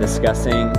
discussing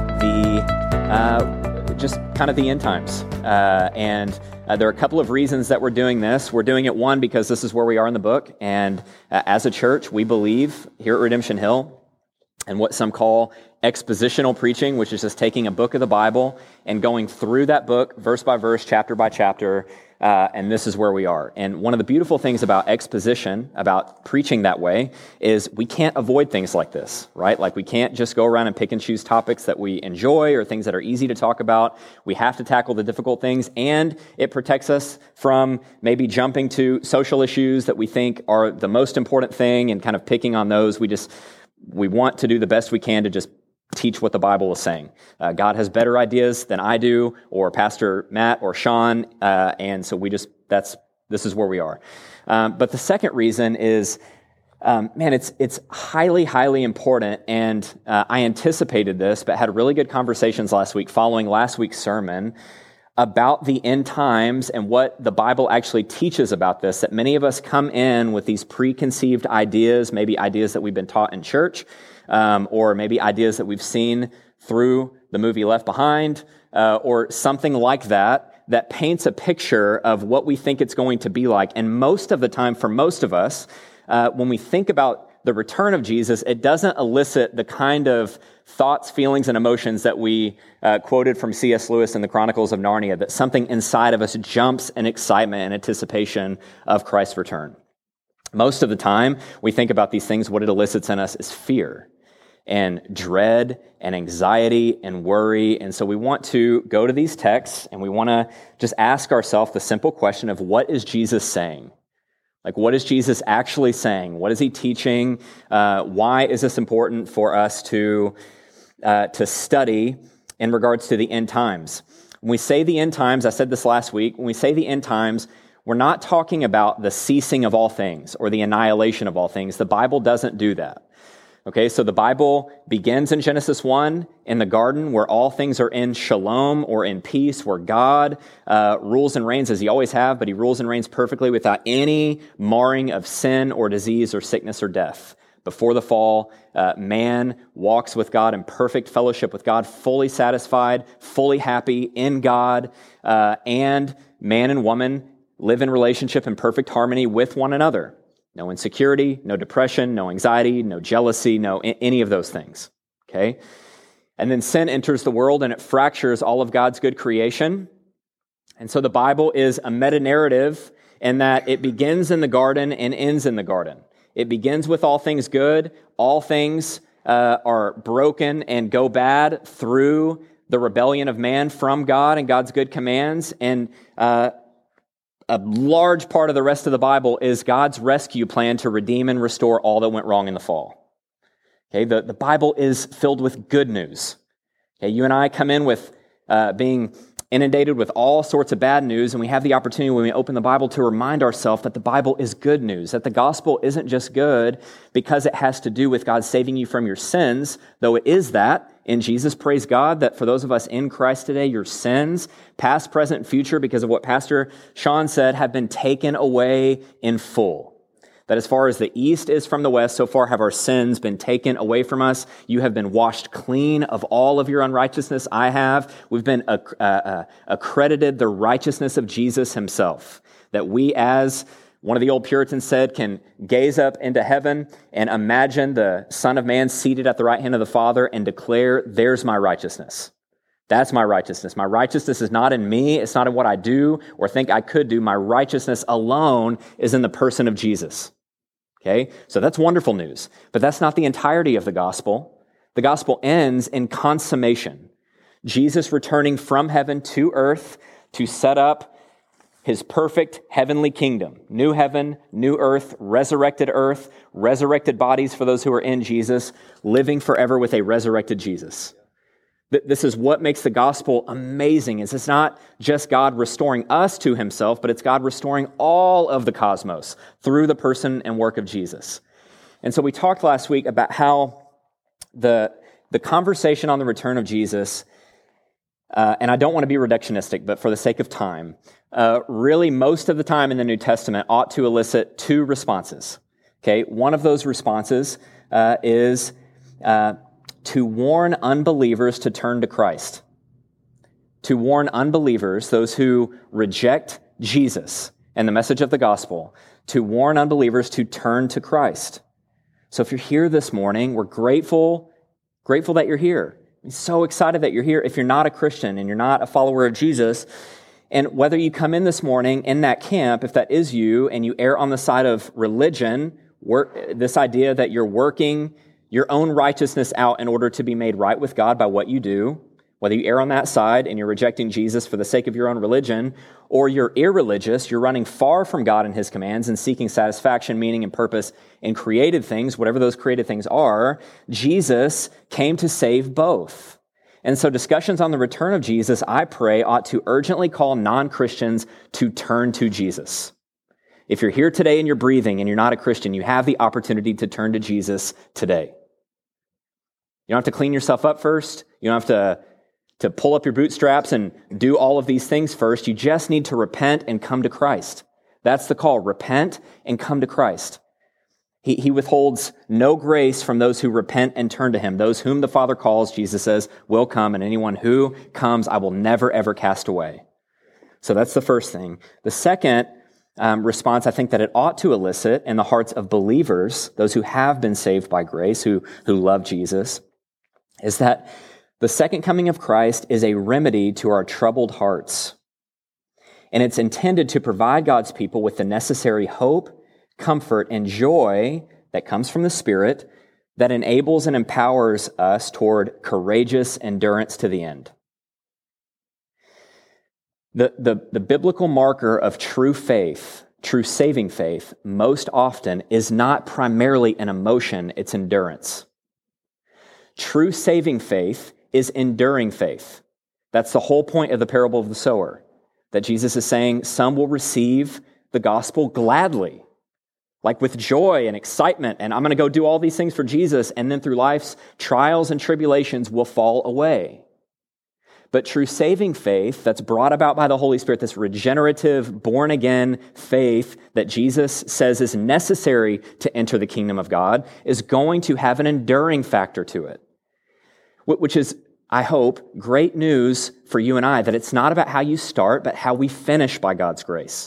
just kind of the end times. And there are a couple of reasons that we're doing this. We're doing it, one, because this is where we are in the book. And as a church, we believe here at Redemption Hill in what some call expositional preaching, which is just taking a book of the Bible and going through that book, verse by verse, chapter by chapter, and this is where we are. And one of the beautiful things about exposition, about preaching that way, is we can't avoid things like this, right? Like we can't just go around and pick and choose topics that we enjoy or things that are easy to talk about. We have to tackle the difficult things, and it protects us from maybe jumping to social issues that we think are the most important thing and kind of picking on those. We want to do the best we can to just teach what the Bible is saying. God has better ideas than I do, or Pastor Matt or Sean, and so this is where we are. But the second reason is, it's highly, highly important, and I anticipated this, but had really good conversations last week following last week's sermon about the end times and what the Bible actually teaches about this, that many of us come in with these preconceived ideas, maybe ideas that we've been taught in church, or maybe ideas that we've seen through the movie Left Behind, or something like that paints a picture of what we think it's going to be like. And most of the time, for most of us, when we think about the return of Jesus, it doesn't elicit the kind of thoughts, feelings, and emotions that we quoted from C.S. Lewis in the Chronicles of Narnia, that something inside of us jumps in excitement and anticipation of Christ's return. Most of the time, we think about these things, what it elicits in us is fear and dread and anxiety and worry. And so we want to go to these texts and we want to just ask ourselves the simple question of, what is Jesus saying? Like, what is Jesus actually saying? What is he teaching? Why is this important for us to study in regards to the end times? When we say the end times, I said this last week, when we say the end times, we're not talking about the ceasing of all things or the annihilation of all things. The Bible doesn't do that. Okay, so the Bible begins in Genesis 1 in the garden, where all things are in shalom or in peace, where God rules and reigns as he always have, but he rules and reigns perfectly without any marring of sin or disease or sickness or death. Before the fall, man walks with God in perfect fellowship with God, fully satisfied, fully happy in God, and man and woman live in relationship in perfect harmony with one another. No insecurity, no depression, no anxiety, no jealousy, no any of those things, okay? And then sin enters the world and it fractures all of God's good creation. And so the Bible is a meta-narrative in that it begins in the garden and ends in the garden. It begins with all things good. All things are broken and go bad through the rebellion of man from God and God's good commands. And a large part of the rest of the Bible is God's rescue plan to redeem and restore all that went wrong in the fall. Okay, the Bible is filled with good news. Okay, you and I come in with being inundated with all sorts of bad news, and we have the opportunity when we open the Bible to remind ourselves that the Bible is good news, that the gospel isn't just good because it has to do with God saving you from your sins, though it is that in Jesus. Praise God that for those of us in Christ today, your sins, past, present, and future, because of what Pastor Sean said, have been taken away in full. That as far as the east is from the west, so far have our sins been taken away from us. You have been washed clean of all of your unrighteousness. I have. We've been accredited the righteousness of Jesus himself. That we, as one of the old Puritans said, can gaze up into heaven and imagine the Son of Man seated at the right hand of the Father and declare, there's my righteousness. That's my righteousness. My righteousness is not in me. It's not in what I do or think I could do. My righteousness alone is in the person of Jesus. Okay? So that's wonderful news. But that's not the entirety of the gospel. The gospel ends in consummation. Jesus returning from heaven to earth to set up his perfect heavenly kingdom. New heaven, new earth, resurrected bodies for those who are in Jesus, living forever with a resurrected Jesus. This is what makes the gospel amazing. It's not just God restoring us to himself, but it's God restoring all of the cosmos through the person and work of Jesus. And so we talked last week about how the conversation on the return of Jesus, and I don't want to be reductionistic, but for the sake of time, really most of the time in the New Testament ought to elicit two responses. Okay, one of those responses is to warn unbelievers to turn to Christ. To warn unbelievers, those who reject Jesus and the message of the gospel, to warn unbelievers to turn to Christ. So if you're here this morning, we're grateful that you're here. I'm so excited that you're here. If you're not a Christian and you're not a follower of Jesus, and whether you come in this morning in that camp, if that is you, and you err on the side of religion, this idea that you're working your own righteousness out in order to be made right with God by what you do, whether you err on that side and you're rejecting Jesus for the sake of your own religion, or you're irreligious, you're running far from God and his commands and seeking satisfaction, meaning, and purpose in created things, whatever those created things are, Jesus came to save both. And so discussions on the return of Jesus, I pray, ought to urgently call non-Christians to turn to Jesus. If you're here today and you're breathing and you're not a Christian, you have the opportunity to turn to Jesus today. You don't have to clean yourself up first. You don't have to pull up your bootstraps and do all of these things first. You just need to repent and come to Christ. That's the call. Repent and come to Christ. He withholds no grace from those who repent and turn to him. Those whom the Father calls, Jesus says, will come, and anyone who comes, I will never, ever cast away. So that's the first thing. The second response I think that it ought to elicit in the hearts of believers, those who have been saved by grace, who love Jesus, is that the second coming of Christ is a remedy to our troubled hearts. And it's intended to provide God's people with the necessary hope, comfort, and joy that comes from the Spirit that enables and empowers us toward courageous endurance to the end. The biblical marker of true faith, true saving faith, most often is not primarily an emotion, it's endurance. True saving faith is enduring faith. That's the whole point of the parable of the sower, that Jesus is saying some will receive the gospel gladly, like with joy and excitement, and I'm going to go do all these things for Jesus, and then through life's trials and tribulations will fall away. But true saving faith that's brought about by the Holy Spirit, this regenerative, born-again faith that Jesus says is necessary to enter the kingdom of God, is going to have an enduring factor to it, which is, I hope, great news for you and I, that it's not about how you start, but how we finish by God's grace.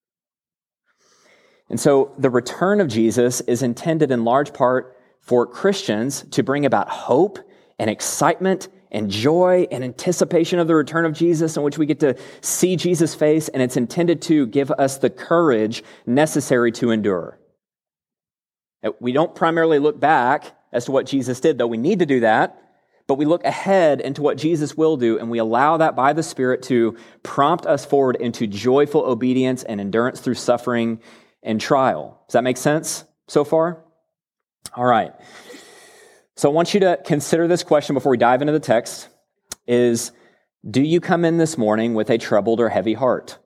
And so the return of Jesus is intended in large part for Christians to bring about hope and excitement and joy and anticipation of the return of Jesus, in which we get to see Jesus' face, and it's intended to give us the courage necessary to endure. We don't primarily look back as to what Jesus did, though we need to do that, but we look ahead into what Jesus will do, and we allow that by the Spirit to prompt us forward into joyful obedience and endurance through suffering and trial. Does that make sense so far? All right. So I want you to consider this question before we dive into the text, is, do you come in this morning with a troubled or heavy heart?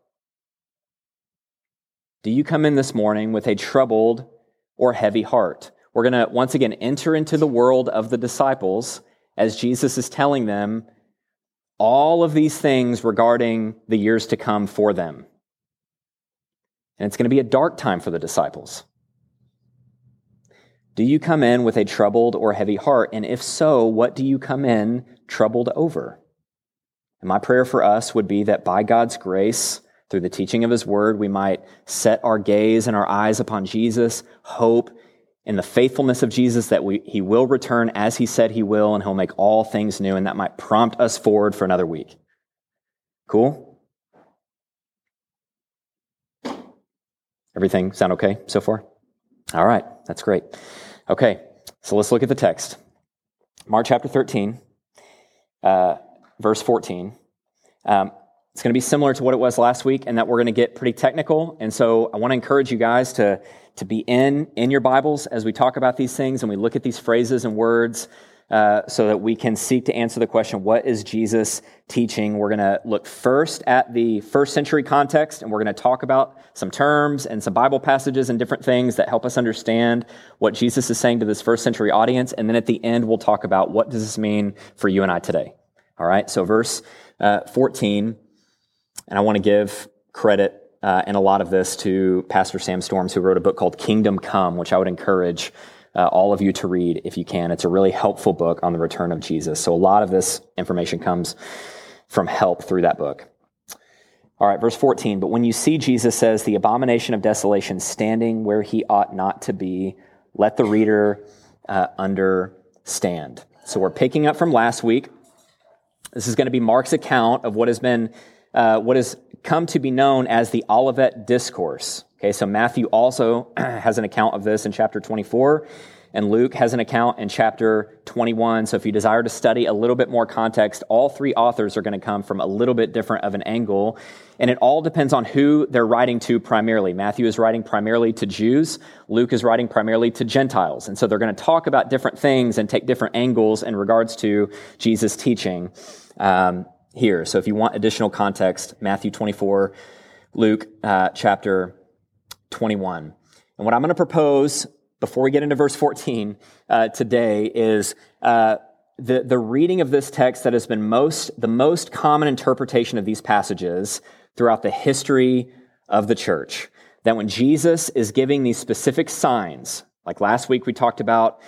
Do you come in this morning with a troubled or heavy heart? We're going to once again enter into the world of the disciples as Jesus is telling them all of these things regarding the years to come for them. And it's going to be a dark time for the disciples. Do you come in with a troubled or heavy heart? And if so, what do you come in troubled over? And my prayer for us would be that by God's grace, through the teaching of his word, we might set our gaze and our eyes upon Jesus, hope in the faithfulness of Jesus, that he will return as he said he will, and he'll make all things new, and that might prompt us forward for another week. Cool? Everything sound okay so far? All right, that's great. Okay, so let's look at the text. Mark chapter 13, verse 14. It's going to be similar to what it was last week, and that we're going to get pretty technical. And so I want to encourage you guys to be in your Bibles as we talk about these things and we look at these phrases and words so that we can seek to answer the question, what is Jesus teaching? We're going to look first at the first century context, and we're going to talk about some terms and some Bible passages and different things that help us understand what Jesus is saying to this first century audience. And then at the end, we'll talk about what does this mean for you and I today. All right, so verse 14, and I want to give credit in a lot of this to Pastor Sam Storms, who wrote a book called Kingdom Come, which I would encourage all of you to read if you can. It's a really helpful book on the return of Jesus. So a lot of this information comes from help through that book. All right, verse 14, but when you see, Jesus says, the abomination of desolation standing where he ought not to be, let the reader understand. So we're picking up from last week. This is going to be Mark's account of what has come to be known as the Olivet Discourse. Okay, so Matthew also has an account of this in chapter 24, and Luke has an account in chapter 21. So if you desire to study a little bit more context, all three authors are going to come from a little bit different of an angle, and it all depends on who they're writing to primarily. Matthew is writing primarily to Jews. Luke is writing primarily to Gentiles. And so they're going to talk about different things and take different angles in regards to Jesus' teaching here. So if you want additional context, Matthew 24, Luke chapter 21. And what I'm going to propose before we get into verse 14 today is the reading of this text that has been the most common interpretation of these passages throughout the history of the church. That when Jesus is giving these specific signs, like last week we talked about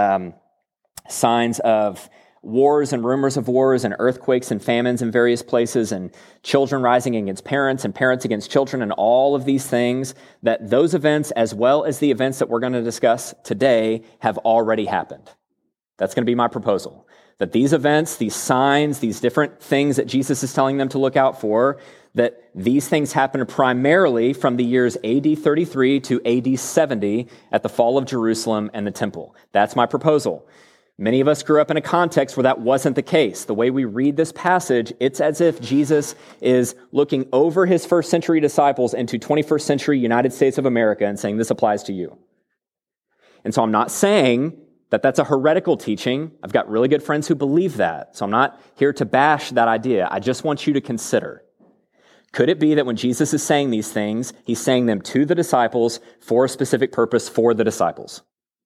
signs of wars and rumors of wars and earthquakes and famines in various places and children rising against parents and parents against children and all of these things, that those events, as well as the events that we're going to discuss today, have already happened. That's going to be my proposal. That these events, these signs, these different things that Jesus is telling them to look out for, that these things happened primarily from the years AD 33 to AD 70 at the fall of Jerusalem and the temple. That's my proposal. Many of us grew up in a context where that wasn't the case. The way we read this passage, it's as if Jesus is looking over his first century disciples into 21st century United States of America and saying, this applies to you. And so I'm not saying that that's a heretical teaching. I've got really good friends who believe that. So I'm not here to bash that idea. I just want you to consider. Could it be that when Jesus is saying these things, he's saying them to the disciples for a specific purpose for the disciples?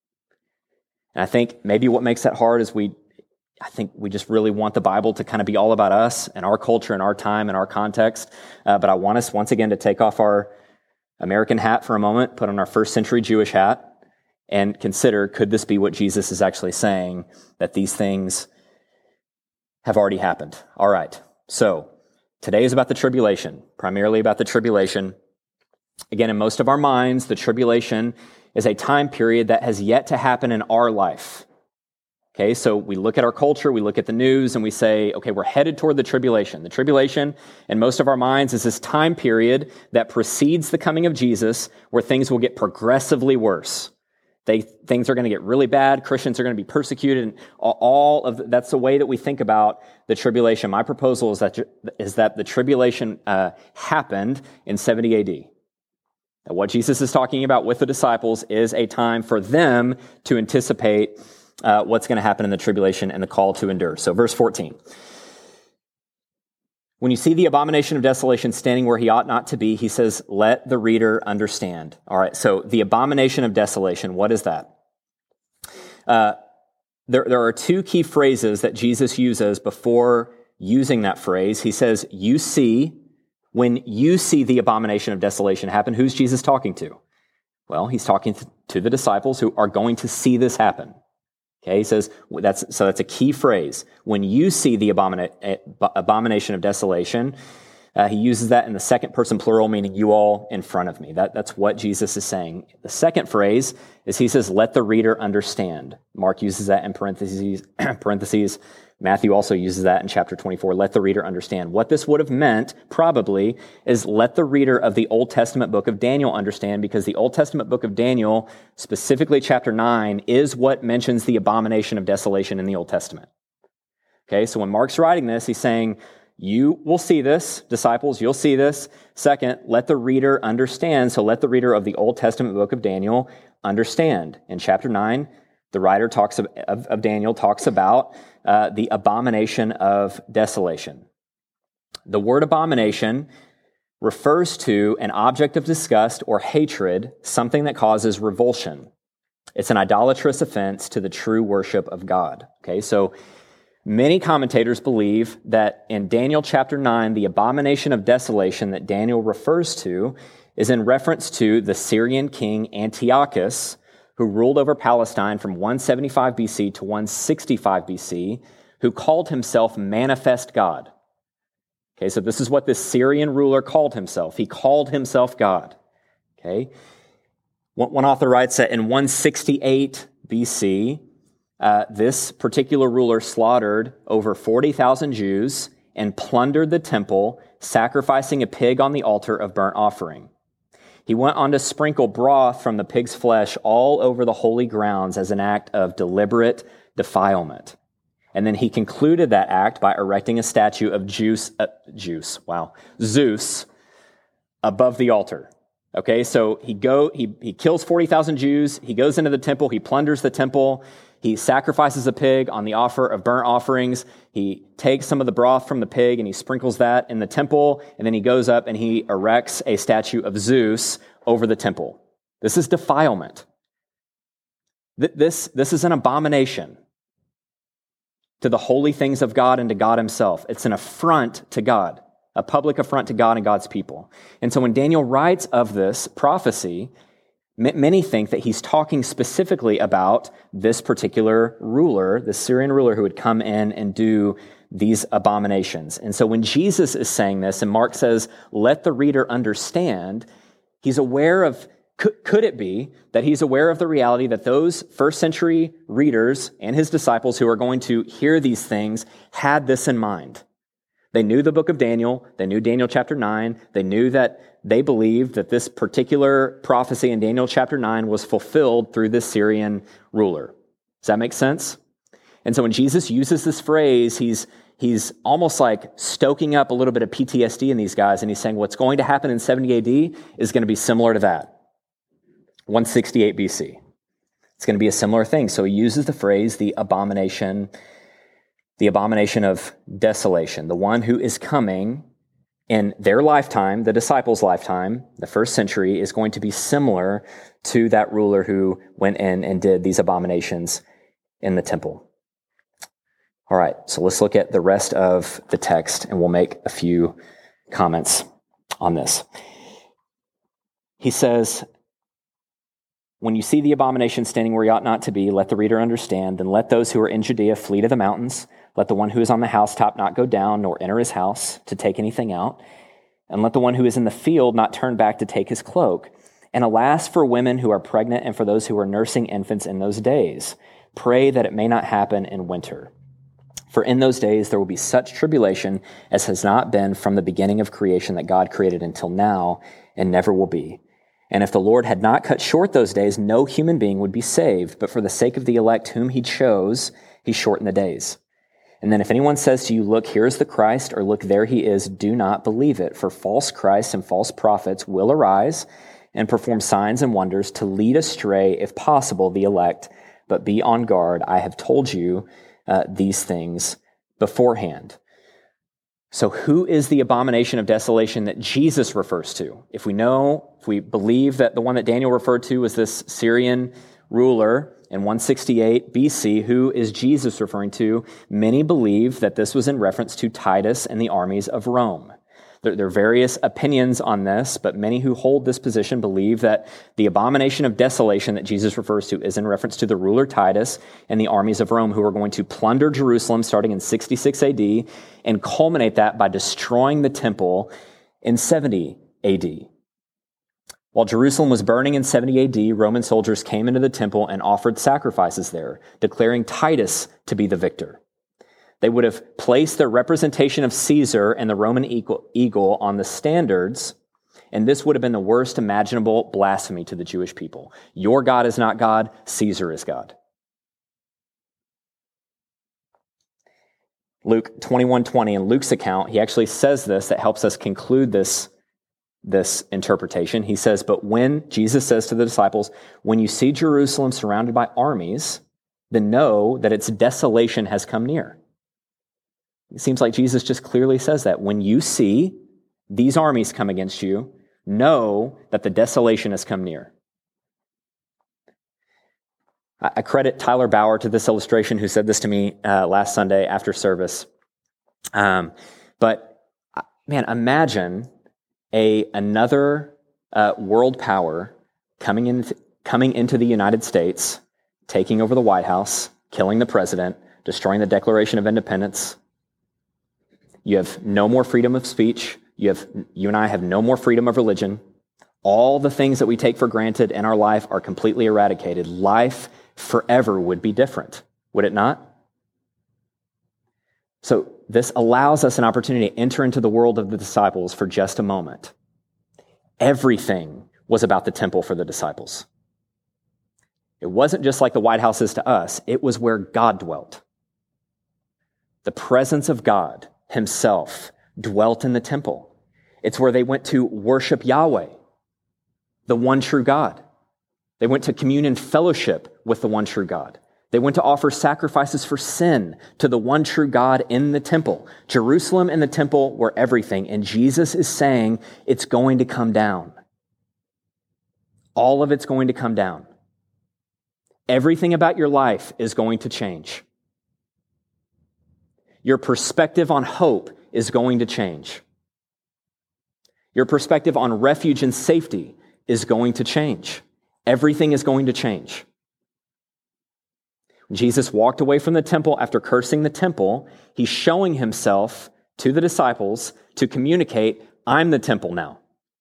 And I think maybe what makes that hard is I think we just really want the Bible to kind of be all about us and our culture and our time and our context. But I want us once again to take off our American hat for a moment, put on our first century Jewish hat, and consider, could this be what Jesus is actually saying, that these things have already happened? All right, so today is about the tribulation, primarily about the tribulation. Again, in most of our minds, the tribulation is a time period that has yet to happen in our life. Okay, so we look at our culture, we look at the news, and we say, okay, we're headed toward the tribulation. The tribulation, in most of our minds, is this time period that precedes the coming of Jesus, where things will get progressively worse. Things are going to get really bad. Christians are going to be persecuted, and that's the way that we think about the tribulation. My proposal is that the tribulation happened in 70 AD. What Jesus is talking about with the disciples is a time for them to anticipate what's going to happen in the tribulation and the call to endure. So verse 14. When you see the abomination of desolation standing where he ought not to be, he says, let the reader understand. All right, so the abomination of desolation, what is that? There are two key phrases that Jesus uses before using that phrase. He says, you see. When you see the abomination of desolation happen, who's Jesus talking to? Well, he's talking to the disciples who are going to see this happen. Okay, he says, that's a key phrase. When you see the abomination of desolation, he uses that in the second person plural, meaning you all in front of me. That's what Jesus is saying. The second phrase is he says, let the reader understand. Mark uses that in parentheses. Matthew also uses that in chapter 24. Let the reader understand. What this would have meant, probably, is let the reader of the Old Testament book of Daniel understand, because the Old Testament book of Daniel, specifically chapter 9, is what mentions the abomination of desolation in the Old Testament. Okay, so when Mark's writing this, he's saying, you will see this, disciples, you'll see this. Second, let the reader understand. So let the reader of the Old Testament book of Daniel understand. In chapter 9, the writer of Daniel talks about the abomination of desolation. The word abomination refers to an object of disgust or hatred, something that causes revulsion. It's an idolatrous offense to the true worship of God. Okay, so many commentators believe that in Daniel chapter 9, the abomination of desolation that Daniel refers to is in reference to the Syrian king Antiochus, who ruled over Palestine from 175 BC to 165 BC, who called himself Manifest God. Okay, so this is what this Syrian ruler called himself. He called himself God. Okay, one author writes that in 168 BC, this particular ruler slaughtered over 40,000 Jews and plundered the temple, sacrificing a pig on the altar of burnt offering. He went on to sprinkle broth from the pig's flesh all over the holy grounds as an act of deliberate defilement. And then he concluded that act by erecting a statue of Zeus above the altar. Okay, so he kills 40,000 Jews, he goes into the temple, he plunders the temple, he sacrifices a pig on the offer of burnt offerings, he takes some of the broth from the pig and he sprinkles that in the temple, and then he goes up and he erects a statue of Zeus over the temple. This is defilement. This is an abomination to the holy things of God and to God himself. It's an affront to God, a public affront to God and God's people. And so when Daniel writes of this prophecy, many think that he's talking specifically about this particular ruler, the Syrian ruler who would come in and do these abominations. And so when Jesus is saying this, and Mark says, let the reader understand, he's aware of, could it be that he's aware of the reality that those first century readers and his disciples who are going to hear these things had this in mind? They knew the book of Daniel. They knew Daniel chapter 9. They knew that they believed that this particular prophecy in Daniel chapter 9 was fulfilled through this Syrian ruler. Does that make sense? And so when Jesus uses this phrase, he's almost like stoking up a little bit of PTSD in these guys, and he's saying what's going to happen in 70 AD is going to be similar to that. 168 BC. It's going to be a similar thing. So he uses the phrase, the abomination of desolation, the one who is coming in their lifetime, the disciples' lifetime, the first century, is going to be similar to that ruler who went in and did these abominations in the temple. All right, so let's look at the rest of the text, and we'll make a few comments on this. He says, when you see the abomination standing where he ought not to be, let the reader understand, and let those who are in Judea flee to the mountains. Let the one who is on the housetop not go down, nor enter his house to take anything out. And let the one who is in the field not turn back to take his cloak. And alas for women who are pregnant and for those who are nursing infants in those days. Pray that it may not happen in winter. For in those days there will be such tribulation as has not been from the beginning of creation that God created until now, and never will be. And if the Lord had not cut short those days, no human being would be saved. But for the sake of the elect whom he chose, he shortened the days. And then if anyone says to you, look, here is the Christ, or look, there he is, do not believe it. For false Christs and false prophets will arise and perform signs and wonders to lead astray, if possible, the elect. But be on guard. I have told you these things beforehand. So who is the abomination of desolation that Jesus refers to? If we believe that the one that Daniel referred to was this Syrian ruler in 168 BC, who is Jesus referring to? Many believe that this was in reference to Titus and the armies of Rome. There are various opinions on this, but many who hold this position believe that the abomination of desolation that Jesus refers to is in reference to the ruler Titus and the armies of Rome, who are going to plunder Jerusalem starting in 66 AD and culminate that by destroying the temple in 70 AD. While Jerusalem was burning in 70 AD, Roman soldiers came into the temple and offered sacrifices there, declaring Titus to be the victor. They would have placed their representation of Caesar and the Roman eagle on the standards, and this would have been the worst imaginable blasphemy to the Jewish people. Your God is not God, Caesar is God. Luke 21:20, in Luke's account, he actually says this that helps us conclude this interpretation. He says, but when Jesus says to the disciples, when you see Jerusalem surrounded by armies, then know that its desolation has come near. It seems like Jesus just clearly says that. When you see these armies come against you, know that the desolation has come near. I credit Tyler Bauer to this illustration, who said this to me last Sunday after service. But man, imagine another world power coming coming into the United States, taking over the White House, killing the president, destroying the Declaration of Independence. You have no more freedom of speech. You and I have no more freedom of religion. All the things that we take for granted in our life are completely eradicated. Life forever would be different, would it not? So this allows us an opportunity to enter into the world of the disciples for just a moment. Everything was about the temple for the disciples. It wasn't just like the White House is to us. It was where God dwelt. The presence of God himself dwelt in the temple. It's where they went to worship Yahweh, the one true God. They went to communion fellowship with the one true God. They went to offer sacrifices for sin to the one true God in the temple. Jerusalem and the temple were everything, and Jesus is saying it's going to come down. All of it's going to come down. Everything about your life is going to change. Your perspective on hope is going to change. Your perspective on refuge and safety is going to change. Everything is going to change. When Jesus walked away from the temple after cursing the temple, he's showing himself to the disciples to communicate, I'm the temple now.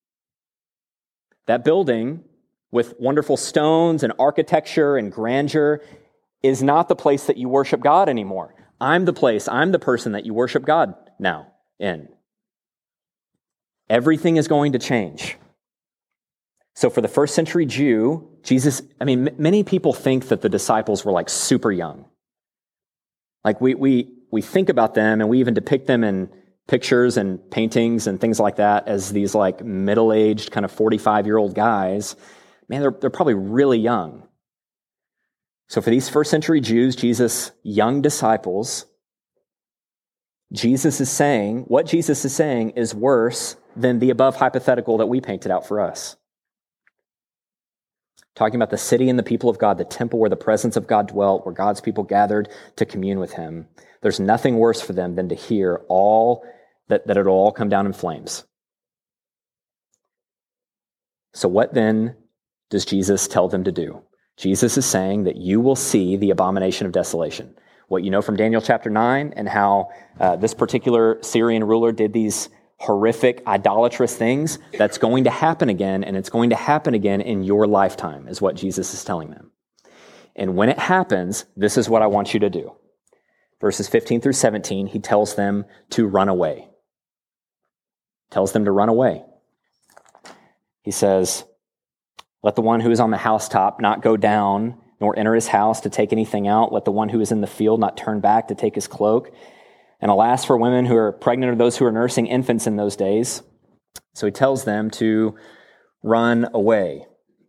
That building with wonderful stones and architecture and grandeur is not the place that you worship God anymore. I'm the place, I'm the person that you worship God now in. Everything is going to change. So for the first century Jew, Jesus, many people think that the disciples were like super young. Like we think about them and we even depict them in pictures and paintings and things like that as these like middle-aged kind of 45-year-old guys. Man, they're probably really young. So for these first century Jews, Jesus' young disciples, what Jesus is saying is worse than the above hypothetical that we painted out for us. Talking about the city and the people of God, the temple where the presence of God dwelt, where God's people gathered to commune with him. There's nothing worse for them than to hear that it'll all come down in flames. So what then does Jesus tell them to do? Jesus is saying that you will see the abomination of desolation. What you know from Daniel chapter 9 and how this particular Syrian ruler did these horrific, idolatrous things, that's going to happen again, and it's going to happen again in your lifetime, is what Jesus is telling them. And when it happens, this is what I want you to do. Verses 15 through 17, he tells them to run away. Tells them to run away. He says, let the one who is on the housetop not go down, nor enter his house to take anything out. Let the one who is in the field not turn back to take his cloak. And alas for women who are pregnant or those who are nursing infants in those days. So he tells them to run away.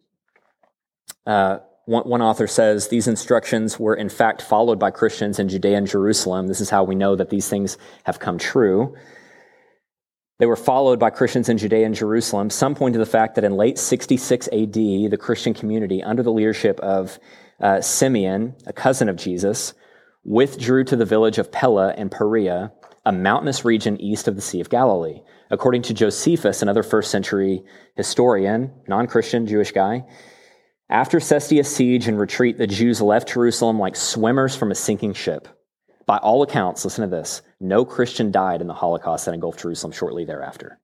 One author says these instructions were in fact followed by Christians in Judea and Jerusalem. This is how we know that these things have come true. They were followed by Christians in Judea and Jerusalem. Some point to the fact that in late 66 AD, the Christian community, under the leadership of Simeon, a cousin of Jesus, withdrew to the village of Pella in Perea, a mountainous region east of the Sea of Galilee. According to Josephus, another first century historian, non-Christian Jewish guy, after Cestius' siege and retreat, the Jews left Jerusalem like swimmers from a sinking ship. By all accounts, listen to this, no Christian died in the Holocaust that engulfed Jerusalem shortly thereafter.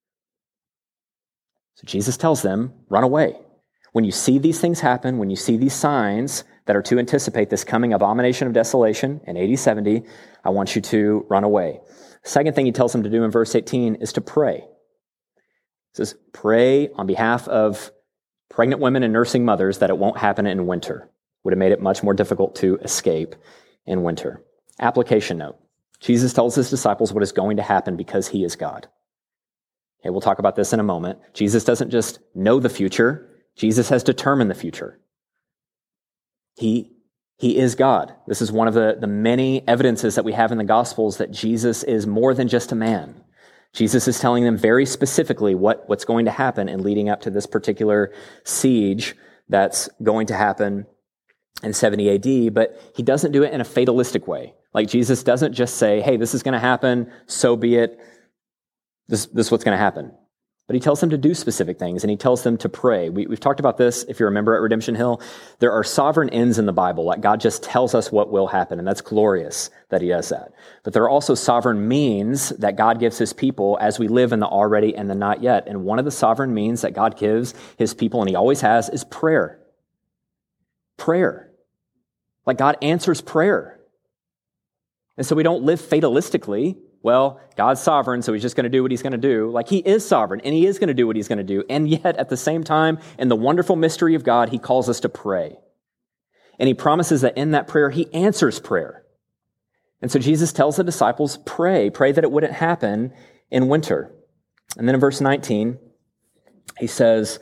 So Jesus tells them, run away. When you see these things happen, when you see these signs that are to anticipate this coming abomination of desolation in AD 70, I want you to run away. The second thing he tells them to do in verse 18 is to pray. He says, pray on behalf of pregnant women and nursing mothers that it won't happen in winter. Would have made it much more difficult to escape in winter. Application note. Jesus tells his disciples what is going to happen because he is God. Okay, we'll talk about this in a moment. Jesus doesn't just know the future. Jesus has determined the future. He is God. This is one of the many evidences that we have in the Gospels that Jesus is more than just a man. Jesus is telling them very specifically what's going to happen in leading up to this particular siege that's going to happen in 70 AD, but he doesn't do it in a fatalistic way. Like Jesus doesn't just say, hey, this is going to happen, so be it. This is what's going to happen. But he tells them to do specific things, and he tells them to pray. We've talked about this, if you remember, at Redemption Hill. There are sovereign ends in the Bible, like God just tells us what will happen, and that's glorious that he does that. But there are also sovereign means that God gives his people as we live in the already and the not yet. And one of the sovereign means that God gives his people, and he always has, is prayer. Prayer. Like God answers prayer. And so we don't live fatalistically. Well, God's sovereign, so he's just going to do what he's going to do. Like he is sovereign, and he is going to do what he's going to do. And yet, at the same time, in the wonderful mystery of God, he calls us to pray. And he promises that in that prayer, he answers prayer. And so Jesus tells the disciples, pray that it wouldn't happen in winter. And then in verse 19, he says,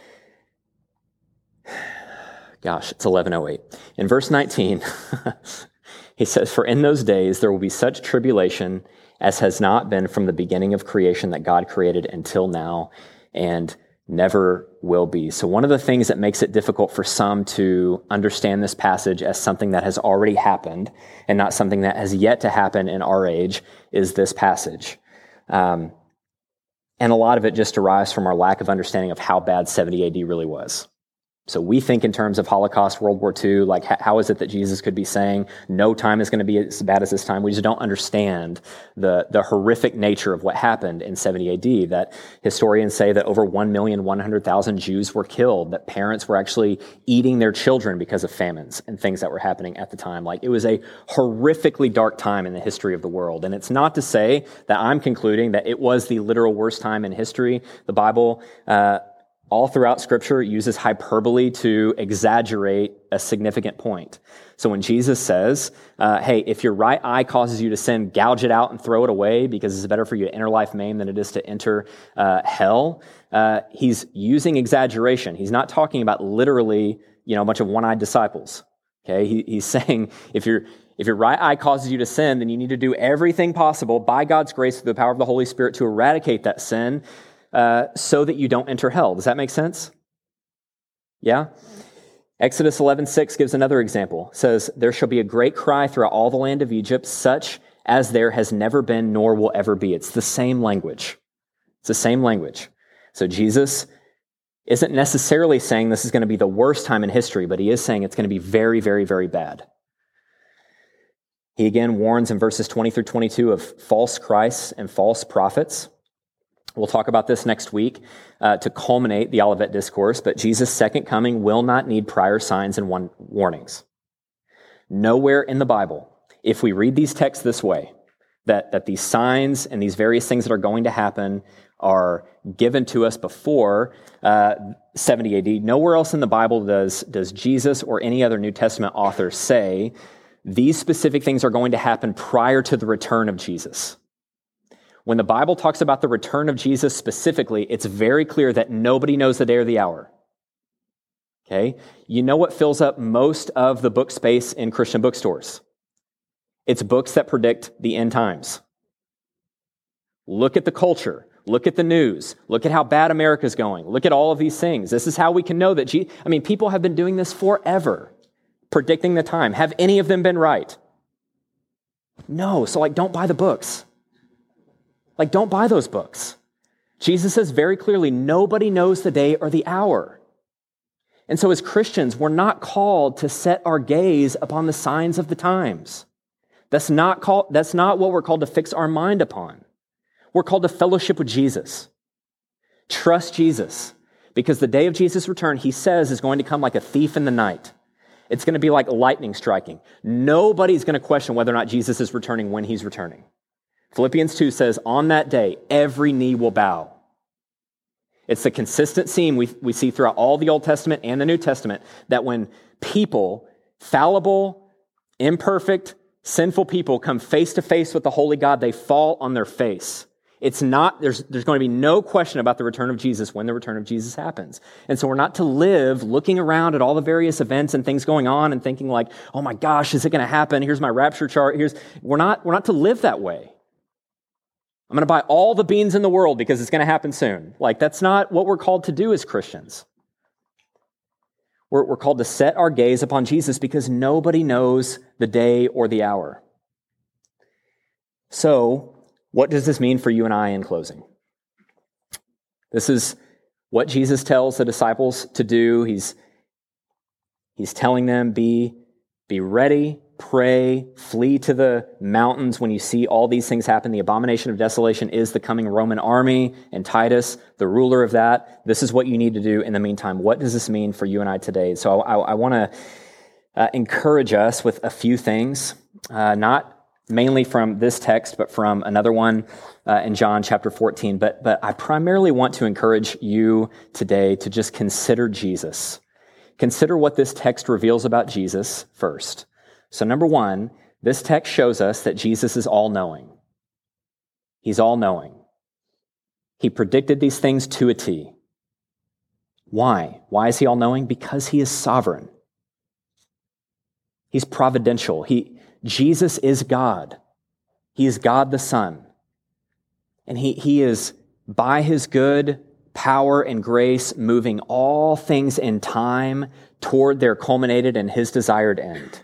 gosh, it's 11:08. In verse 19, he says, for in those days there will be such tribulation as has not been from the beginning of creation that God created until now, and never will be. So one of the things that makes it difficult for some to understand this passage as something that has already happened and not something that has yet to happen in our age is this passage. And a lot of it just derives from our lack of understanding of how bad 70 AD really was. So we think in terms of Holocaust, World War II, like how is it that Jesus could be saying no time is going to be as bad as this time? We just don't understand the horrific nature of what happened in 70 AD, that historians say that over 1,100,000 Jews were killed, that parents were actually eating their children because of famines and things that were happening at the time. Like it was a horrifically dark time in the history of the world. And it's not to say that I'm concluding that it was the literal worst time in history. The Bible, all throughout Scripture, uses hyperbole to exaggerate a significant point. So when Jesus says, hey, if your right eye causes you to sin, gouge it out and throw it away because it's better for you to enter life maimed than it is to enter hell, he's using exaggeration. He's not talking about literally, a bunch of one-eyed disciples. Okay, he's saying if your right eye causes you to sin, then you need to do everything possible by God's grace through the power of the Holy Spirit to eradicate that sin, so that you don't enter hell. Does that make sense? Yeah? Exodus 11:6 gives another example. It says, there shall be a great cry throughout all the land of Egypt, such as there has never been nor will ever be. It's the same language. It's the same language. So Jesus isn't necessarily saying this is going to be the worst time in history, but he is saying it's going to be very, very, very bad. He again warns in verses 20 through 22 of false Christs and false prophets. We'll talk about this next week to culminate the Olivet Discourse, but Jesus' second coming will not need prior signs and warnings. Nowhere in the Bible, if we read these texts this way, that these signs and these various things that are going to happen are given to us before 70 AD, nowhere else in the Bible does Jesus or any other New Testament author say these specific things are going to happen prior to the return of Jesus. When the Bible talks about the return of Jesus specifically, it's very clear that nobody knows the day or the hour. Okay? You know what fills up most of the book space in Christian bookstores? It's books that predict the end times. Look at the culture. Look at the news. Look at how bad America's going. Look at all of these things. This is how we can know that people have been doing this forever, predicting the time. Have any of them been right? No. So don't buy the books. Don't buy those books. Jesus says very clearly, nobody knows the day or the hour. And so as Christians, we're not called to set our gaze upon the signs of the times. That's not what we're called to fix our mind upon. We're called to fellowship with Jesus. Trust Jesus. Because the day of Jesus' return, he says, is going to come like a thief in the night. It's going to be like lightning striking. Nobody's going to question whether or not Jesus is returning when he's returning. Philippians 2 says, on that day, every knee will bow. It's the consistent theme we see throughout all the Old Testament and the New Testament that when people, fallible, imperfect, sinful people, come face to face with the holy God, they fall on their face. It's not, there's going to be no question about the return of Jesus when the return of Jesus happens. And so we're not to live looking around at all the various events and things going on and thinking like, oh my gosh, is it going to happen? Here's my rapture chart. We're not to live that way. I'm going to buy all the beans in the world because it's going to happen soon. That's not what we're called to do as Christians. We're called to set our gaze upon Jesus because nobody knows the day or the hour. So, what does this mean for you and I in closing? This is what Jesus tells the disciples to do. He's telling them, be ready, pray, flee to the mountains when you see all these things happen. The abomination of desolation is the coming Roman army, and Titus, the ruler of that. This is what you need to do in the meantime. What does this mean for you and I today? So I want to encourage us with a few things, not mainly from this text, but from another one in John chapter 14. But I primarily want to encourage you today to just consider Jesus. Consider what this text reveals about Jesus first. So number one, this text shows us that Jesus is all-knowing. He's all-knowing. He predicted these things to a T. Why? Why is he all-knowing? Because he is sovereign. He's providential. Jesus is God. He is God the Son. And he is, by his good power and grace, moving all things in time toward their culminated and his desired end.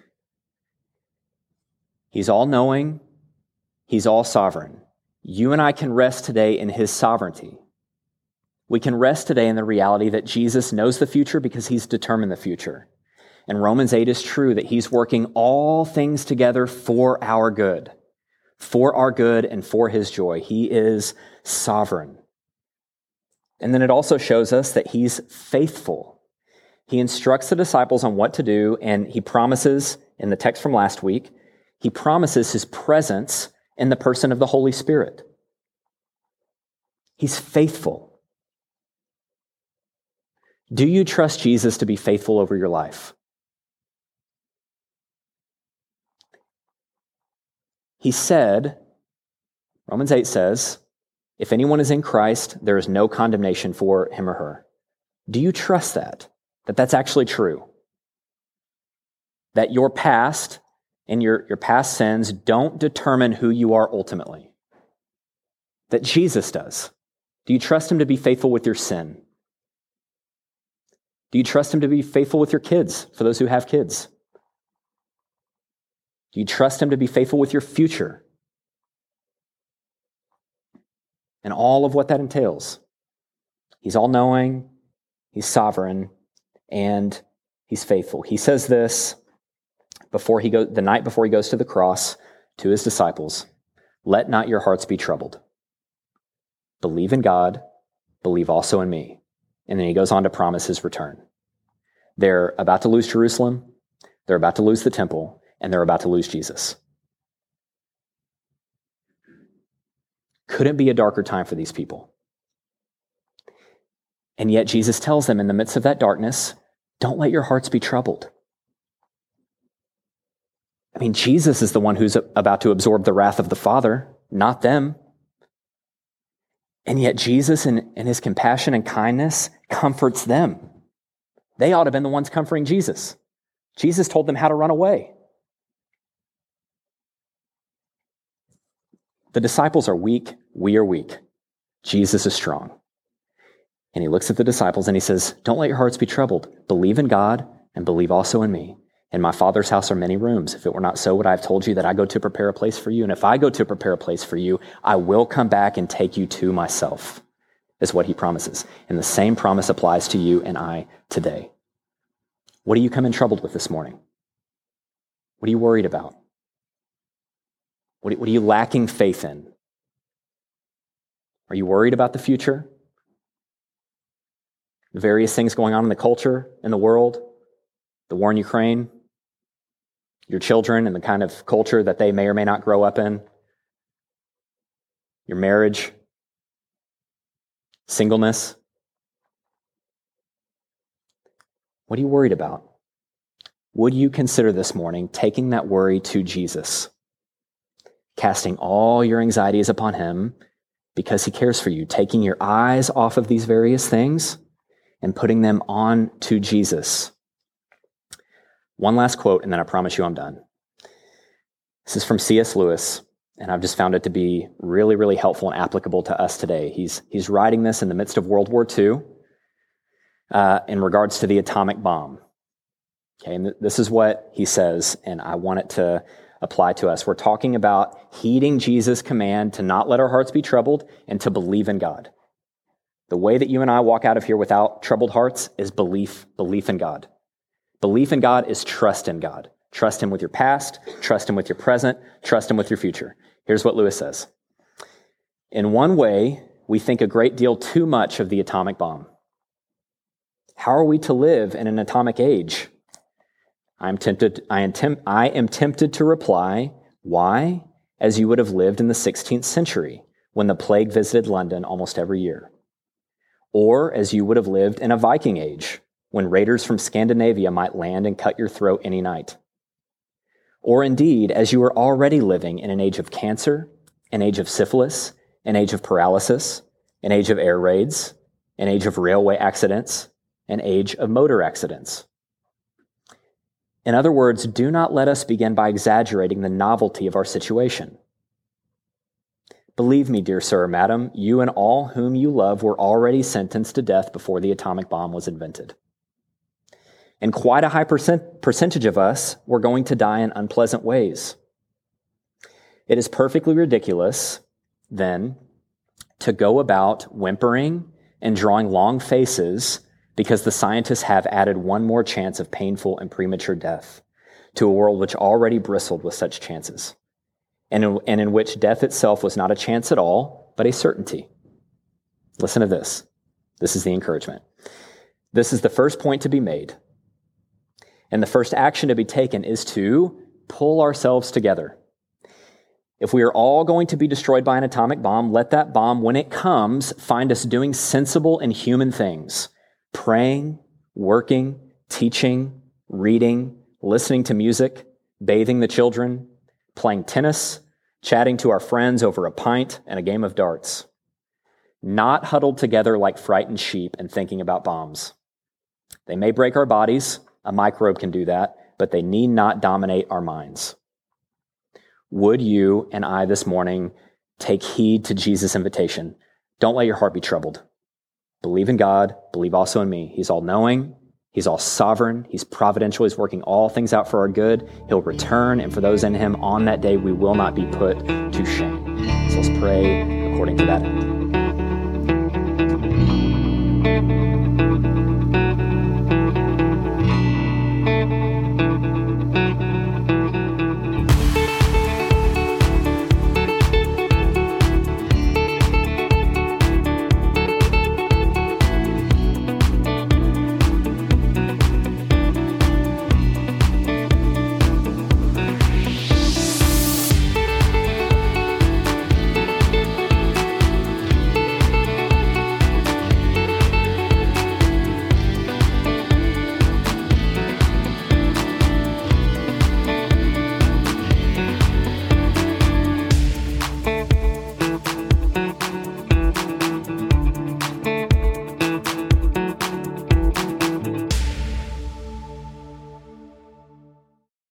He's all-knowing. He's all-sovereign. You and I can rest today in his sovereignty. We can rest today in the reality that Jesus knows the future because he's determined the future. And Romans 8 is true, that he's working all things together for our good and for his joy. He is sovereign. And then it also shows us that he's faithful. He instructs the disciples on what to do, and he promises, in the text from last week, he promises his presence in the person of the Holy Spirit. He's faithful. Do you trust Jesus to be faithful over your life? He said, Romans 8 says, if anyone is in Christ, there is no condemnation for him or her. Do you trust that that's actually true? That your past and your past sins don't determine who you are ultimately? That Jesus does. Do you trust him to be faithful with your sin? Do you trust him to be faithful with your kids, for those who have kids? Do you trust him to be faithful with your future? And all of what that entails. He's all-knowing, he's sovereign, and he's faithful. He says this the night before he goes to the cross to his disciples, let not your hearts be troubled. Believe in God, believe also in me. And then he goes on to promise his return. They're about to lose Jerusalem, they're about to lose the temple, and they're about to lose Jesus. Couldn't be a darker time for these people. And yet Jesus tells them in the midst of that darkness, don't let your hearts be troubled. I mean, Jesus is the one who's about to absorb the wrath of the Father, not them. And yet Jesus, in his compassion and kindness, comforts them. They ought to have been the ones comforting Jesus. Jesus told them how to run away. The disciples are weak. We are weak. Jesus is strong. And he looks at the disciples and he says, don't let your hearts be troubled. Believe in God and believe also in me. In my Father's house are many rooms. If it were not so, would I have told you that I go to prepare a place for you? And if I go to prepare a place for you, I will come back and take you to myself, is what he promises. And the same promise applies to you and I today. What are you coming troubled with this morning? What are you worried about? What are you lacking faith in? Are you worried about the future? The various things going on in the culture, in the world, the war in Ukraine, your children and the kind of culture that they may or may not grow up in, your marriage, singleness. What are you worried about? Would you consider this morning taking that worry to Jesus, casting all your anxieties upon him because he cares for you, taking your eyes off of these various things and putting them on to Jesus? One last quote, and then I promise you I'm done. This is from C.S. Lewis, and I've just found it to be really, really helpful and applicable to us today. He's writing this in the midst of World War II in regards to the atomic bomb. Okay, and this is what he says, and I want it to apply to us. We're talking about heeding Jesus' command to not let our hearts be troubled and to believe in God. The way that you and I walk out of here without troubled hearts is belief in God. Belief in God is trust in God. Trust him with your past, trust him with your present, trust him with your future. Here's what Lewis says. In one way, we think a great deal too much of the atomic bomb. How are we to live in an atomic age? I am tempted to reply, why? As you would have lived in the 16th century, when the plague visited London almost every year. Or as you would have lived in a Viking age, when raiders from Scandinavia might land and cut your throat any night. Or indeed, as you are already living in an age of cancer, an age of syphilis, an age of paralysis, an age of air raids, an age of railway accidents, an age of motor accidents. In other words, do not let us begin by exaggerating the novelty of our situation. Believe me, dear sir or madam, you and all whom you love were already sentenced to death before the atomic bomb was invented. And quite a high percentage of us were going to die in unpleasant ways. It is perfectly ridiculous, then, to go about whimpering and drawing long faces because the scientists have added one more chance of painful and premature death to a world which already bristled with such chances, and in which death itself was not a chance at all, but a certainty. Listen to this. This is the encouragement. This is the first point to be made. And the first action to be taken is to pull ourselves together. If we are all going to be destroyed by an atomic bomb, let that bomb, when it comes, find us doing sensible and human things. Praying, working, teaching, reading, listening to music, bathing the children, playing tennis, chatting to our friends over a pint and a game of darts. Not huddled together like frightened sheep and thinking about bombs. They may break our bodies, a microbe can do that, but they need not dominate our minds. Would you and I this morning take heed to Jesus' invitation? Don't let your heart be troubled. Believe in God, believe also in me. He's all-knowing, he's all-sovereign, he's providential, he's working all things out for our good. He'll return, and for those in him, on that day we will not be put to shame. So let's pray according to that end.